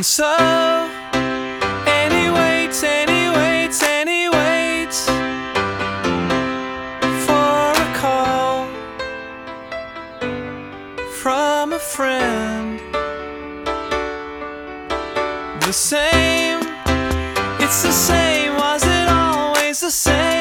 And so, and he waits, and he waits, and he waits for a call from a friend. The same, it's the same, was it always the same?